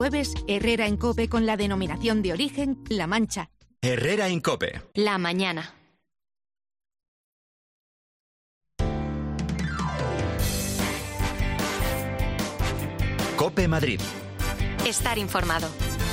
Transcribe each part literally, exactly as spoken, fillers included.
Jueves, Herrera en COPE con la denominación de origen La Mancha. Herrera en COPE. La mañana. COPE Madrid. Estar informado.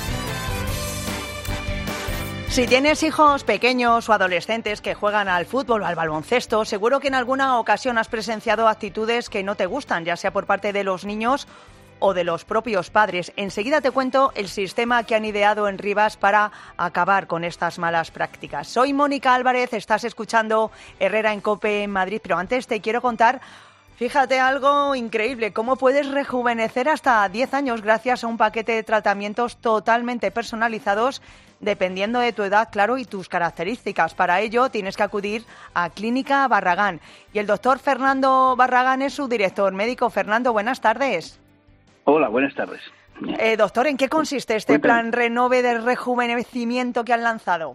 Si tienes hijos pequeños o adolescentes que juegan al fútbol o al baloncesto, seguro que en alguna ocasión has presenciado actitudes que no te gustan, ya sea por parte de los niños o de los propios padres. Enseguida te cuento el sistema que han ideado en Rivas para acabar con estas malas prácticas. Soy Mónica Álvarez, estás escuchando Herrera en COPE en Madrid, pero antes te quiero contar, fíjate, algo increíble, cómo puedes rejuvenecer hasta diez años gracias a un paquete de tratamientos totalmente personalizados dependiendo de tu edad, claro, y tus características. Para ello tienes que acudir a Clínica Barragán. Y el doctor Fernando Barragán es su director médico. Fernando, buenas tardes. Hola, buenas tardes. Eh, doctor, ¿en qué consiste este plan Renove de rejuvenecimiento que han lanzado?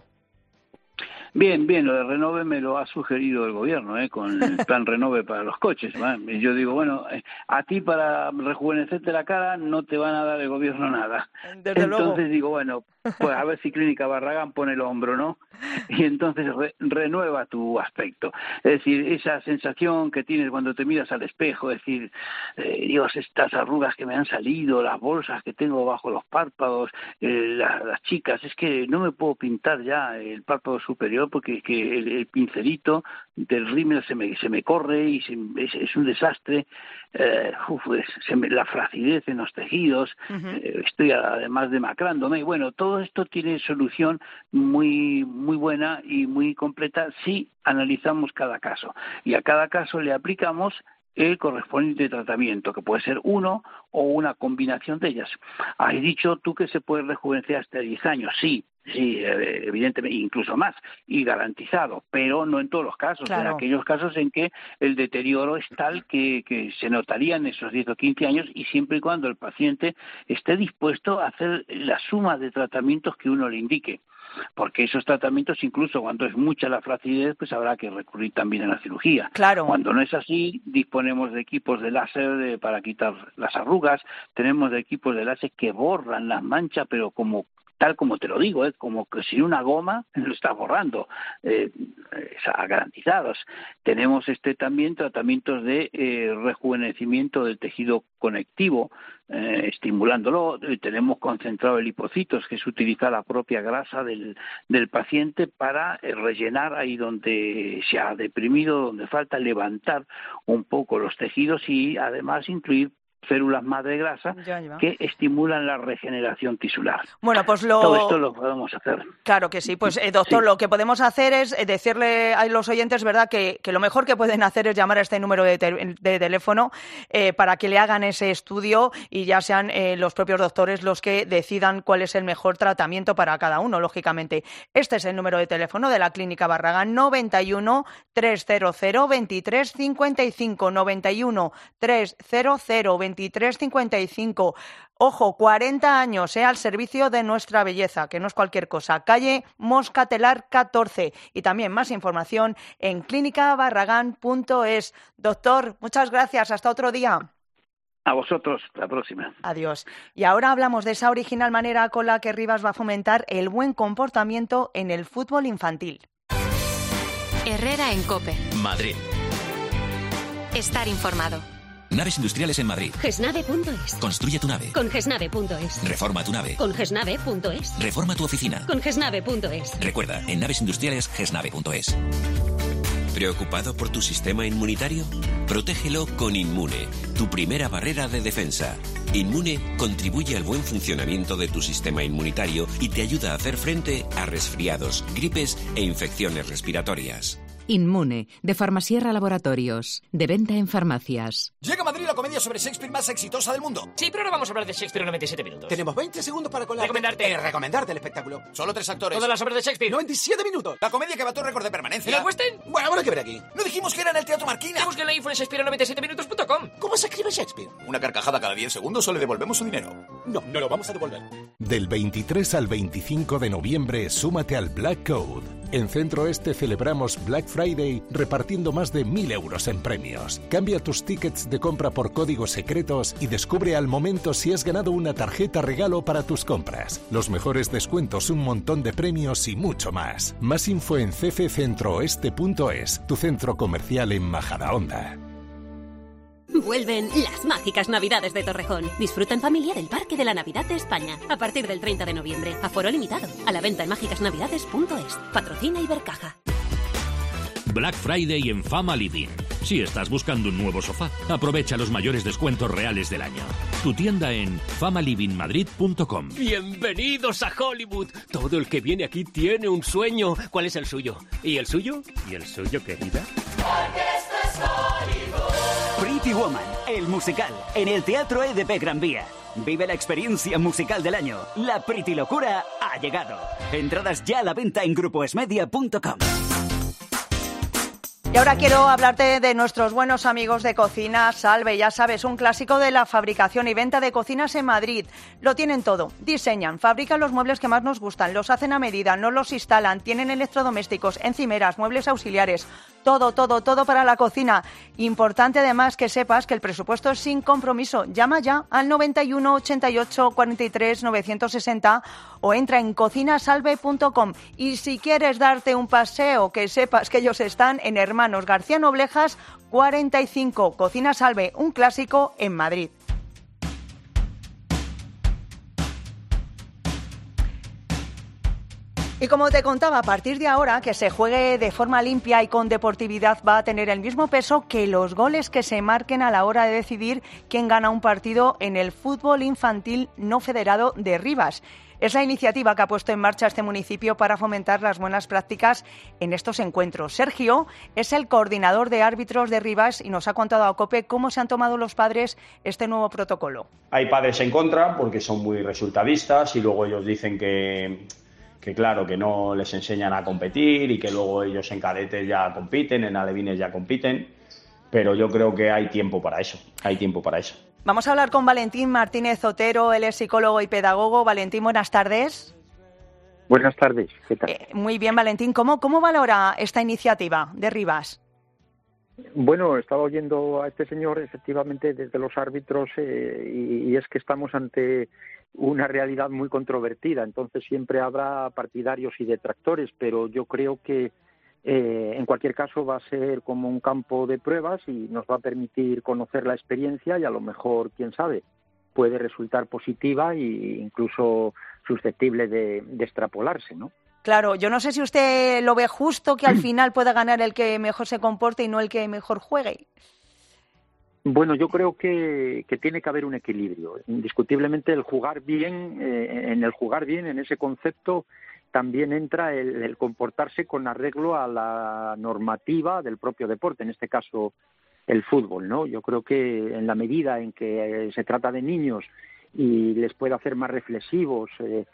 Bien, bien, lo de Renove me lo ha sugerido el gobierno, ¿eh? Con el plan Renove para los coches. ¿Vale? Yo digo, bueno, eh, a ti para rejuvenecerte la cara no te van a dar el gobierno nada. Desde entonces luego. digo, bueno, pues a ver si Clínica Barragán pone el hombro, ¿no? Y entonces re, renueva tu aspecto. Es decir, esa sensación que tienes cuando te miras al espejo, es decir, eh, Dios, estas arrugas que me han salido, las bolsas que tengo bajo los párpados, eh, la, las chicas, es que no me puedo pintar ya el párpado superior porque que el, el pincelito del rímel se me se me corre y se, es, es un desastre. Eh, uf, es, se me, la flacidez en los tejidos, uh-huh. eh, estoy además demacrándome. Y bueno, todo esto tiene solución muy muy buena y muy completa si analizamos cada caso. Y a cada caso le aplicamos el correspondiente tratamiento, que puede ser uno o una combinación de ellas. Has dicho tú que se puede rejuvenecer hasta diez años, sí, sí, evidentemente, incluso más, y garantizado, pero no en todos los casos, claro. En aquellos casos en que el deterioro es tal que, que se notaría en esos diez o quince años, y siempre y cuando el paciente esté dispuesto a hacer la suma de tratamientos que uno le indique. Porque esos tratamientos, incluso cuando es mucha la flacidez, pues habrá que recurrir también a la cirugía. Claro. Cuando no es así, disponemos de equipos de láser de, para quitar las arrugas, tenemos de equipos de láser que borran las manchas, pero como tal como te lo digo, ¿eh? Como que sin una goma lo está borrando, eh, garantizados. Tenemos este también tratamientos de eh, rejuvenecimiento del tejido conectivo, eh, estimulándolo. Tenemos concentrado de lipocitos, que es utilizar la propia grasa del, del paciente para eh, rellenar ahí donde se ha deprimido, donde falta, levantar un poco los tejidos y además incluir células madre grasa que estimulan la regeneración tisular. Bueno, pues lo... Todo esto lo podemos hacer. Claro que sí. Pues, eh, doctor, sí. Lo que podemos hacer es decirle a los oyentes, ¿verdad?, que, que lo mejor que pueden hacer es llamar a este número de, te- de teléfono eh, para que le hagan ese estudio y ya sean eh, los propios doctores los que decidan cuál es el mejor tratamiento para cada uno, lógicamente. Este es el número de teléfono de la Clínica Barragán, noventa y uno, trescientos, veintitrés cincuenta y cinco, noventa y uno, trescientos, veintitrés cincuenta y cinco. Ojo, cuarenta años, eh, al servicio de nuestra belleza, que no es cualquier cosa. Calle Moscatelar catorce. Y también más información en clínica barragán punto es. Doctor, muchas gracias. Hasta otro día. A vosotros, la próxima. Adiós. Y ahora hablamos de esa original manera con la que Rivas va a fomentar el buen comportamiento en el fútbol infantil. Herrera en COPE. Madrid. Estar informado. Naves industriales en Madrid. Gesnave punto es. Construye tu nave. Con gesnave punto es. Reforma tu nave. Con gesnave punto es. Reforma tu oficina. Con gesnave punto es. Recuerda, en naves industriales, gesnave punto es. ¿Preocupado por tu sistema inmunitario? Protégelo con Inmune, tu primera barrera de defensa. Inmune contribuye al buen funcionamiento de tu sistema inmunitario y te ayuda a hacer frente a resfriados, gripes e infecciones respiratorias. Inmune, de Farmasierra Laboratorios, de venta en farmacias. Llega a Madrid la comedia sobre Shakespeare más exitosa del mundo. Sí, pero no vamos a hablar de Shakespeare en noventa y siete minutos. Tenemos veinte segundos para colar. Recomendarte. Eh, recomendarte el espectáculo. Solo tres actores. Todas las obras de Shakespeare. noventa y siete minutos. La comedia que va a tu récord de permanencia. ¿En el West End? Bueno, habrá que ver aquí. No dijimos que era en el Teatro Marquina. Que busquen la info en shakespeare noventa y siete minutos punto com. ¿Cómo se escribe Shakespeare? Una carcajada cada diez segundos o le devolvemos su dinero. No, no lo vamos a devolver. Del veintitrés al veinticinco de noviembre, súmate al Black Code. En Centro Este celebramos Black Friday repartiendo más de mil euros en premios. Cambia tus tickets de compra por códigos secretos y descubre al momento si has ganado una tarjeta regalo para tus compras. Los mejores descuentos, un montón de premios y mucho más. Más info en c f centro oeste punto es, tu centro comercial en Majadahonda. Vuelven las mágicas Navidades de Torrejón. Disfruta en familia del Parque de la Navidad de España. A partir del treinta de noviembre. Aforo limitado. A la venta en mágicas navidades punto es. Patrocina Ibercaja. Black Friday en Fama Living. Si estás buscando un nuevo sofá, aprovecha los mayores descuentos reales del año. Tu tienda en fama living madrid punto com. Bienvenidos a Hollywood. Todo el que viene aquí tiene un sueño. ¿Cuál es el suyo? ¿Y el suyo? ¿Y el suyo, querida? Porque esto es Hollywood. Pretty Woman, el musical, en el Teatro E D P Gran Vía. Vive la experiencia musical del año. La Pretty Locura ha llegado. Entradas ya a la venta en grupo esmedia punto com. Y ahora quiero hablarte de nuestros buenos amigos de Cocina Salve. Ya sabes, un clásico de la fabricación y venta de cocinas en Madrid. Lo tienen todo. Diseñan, fabrican los muebles que más nos gustan, los hacen a medida, nos los instalan, tienen electrodomésticos, encimeras, muebles auxiliares. Todo, todo, todo para la cocina. Importante además que sepas que el presupuesto es sin compromiso. Llama ya al noventa y uno, ochenta y ocho, cuarenta y tres, novecientos sesenta o entra en cocina salve punto com. Y si quieres darte un paseo, que sepas que ellos están en Hermanos García Noblejas cuarenta y cinco. Cocina Salve, un clásico en Madrid. Y como te contaba, a partir de ahora, que se juegue de forma limpia y con deportividad va a tener el mismo peso que los goles que se marquen a la hora de decidir quién gana un partido en el fútbol infantil no federado de Rivas. Es la iniciativa que ha puesto en marcha este municipio para fomentar las buenas prácticas en estos encuentros. Sergio es el coordinador de árbitros de Rivas y nos ha contado a COPE cómo se han tomado los padres este nuevo protocolo. Hay padres en contra porque son muy resultadistas y luego ellos dicen que... que claro, que no les enseñan a competir y que luego ellos en cadetes ya compiten, en alevines ya compiten, pero yo creo que hay tiempo para eso, hay tiempo para eso. Vamos a hablar con Valentín Martínez Otero, él es psicólogo y pedagogo. Valentín, buenas tardes. Buenas tardes, ¿qué tal? Eh, muy bien, Valentín, ¿cómo, cómo valora esta iniciativa de Rivas? Bueno, estaba oyendo a este señor, efectivamente, desde los árbitros, eh, y, y es que estamos ante una realidad muy controvertida, entonces siempre habrá partidarios y detractores, pero yo creo que eh, en cualquier caso va a ser como un campo de pruebas y nos va a permitir conocer la experiencia y a lo mejor, quién sabe, puede resultar positiva e incluso susceptible de, de extrapolarse, ¿no? Claro, yo no sé si usted lo ve justo que al final pueda ganar el que mejor se comporte y no el que mejor juegue. Bueno, yo creo que, que tiene que haber un equilibrio. Indiscutiblemente el jugar bien, eh, en el jugar bien, en ese concepto, también entra el, el comportarse con arreglo a la normativa del propio deporte, en este caso el fútbol, ¿no? Yo creo que en la medida en que se trata de niños y les puede hacer más reflexivos eh,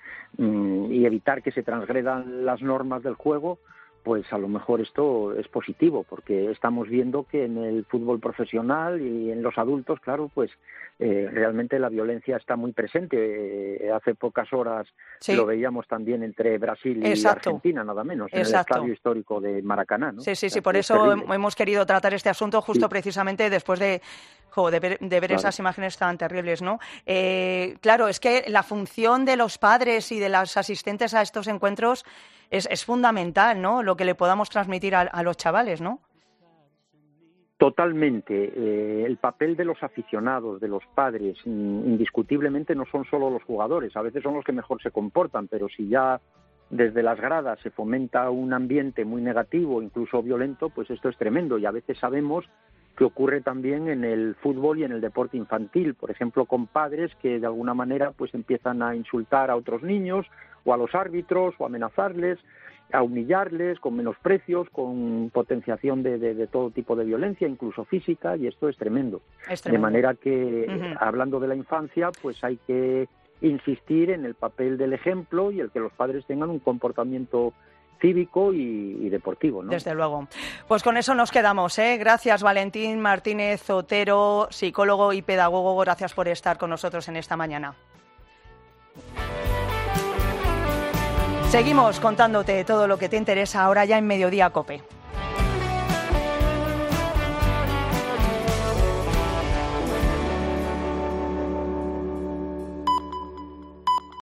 y evitar que se transgredan las normas del juego, pues a lo mejor esto es positivo, porque estamos viendo que en el fútbol profesional y en los adultos, claro, pues eh, realmente la violencia está muy presente. Eh, hace pocas horas sí. Lo veíamos también entre Brasil y Exacto. Argentina, nada menos, Exacto. en el estadio histórico de Maracaná, ¿no? Sí, sí, sí, o sea, por eso terrible. Hemos querido tratar este asunto justo sí. precisamente después de... Jo, de ver, de ver claro. esas imágenes tan terribles, ¿no? Eh, claro, es que la función de los padres y de los asistentes a estos encuentros es, es fundamental, ¿no? Lo que le podamos transmitir a, a los chavales, ¿no? Totalmente. Eh, el papel de los aficionados, de los padres, indiscutiblemente no son solo los jugadores. A veces son los que mejor se comportan, pero si ya desde las gradas se fomenta un ambiente muy negativo, incluso violento, pues esto es tremendo. Y a veces sabemos que ocurre también en el fútbol y en el deporte infantil, por ejemplo, con padres que de alguna manera pues empiezan a insultar a otros niños o a los árbitros o a amenazarles, a humillarles con menosprecios, con potenciación de, de, de todo tipo de violencia, incluso física, y esto es tremendo. Es tremendo. De manera que, uh-huh. hablando de la infancia, pues hay que insistir en el papel del ejemplo y el que los padres tengan un comportamiento cívico y, y deportivo, ¿no? Desde luego. Pues con eso nos quedamos, ¿eh? Gracias, Valentín Martínez Otero, psicólogo y pedagogo. Gracias por estar con nosotros en esta mañana. Seguimos contándote todo lo que te interesa ahora ya en Mediodía COPE.